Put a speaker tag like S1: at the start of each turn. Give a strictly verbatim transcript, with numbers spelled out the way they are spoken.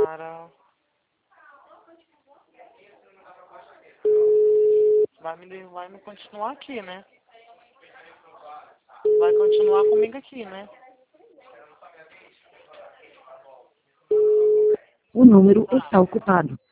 S1: Cara. Vai me, vai me continuar aqui, né? Vai continuar comigo aqui, né?
S2: O número está ocupado.